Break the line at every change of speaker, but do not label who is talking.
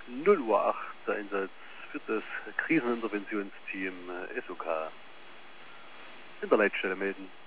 0 Uhr 8, der Einsatz für das Kriseninterventionsteam SOK. In der Leitstelle melden.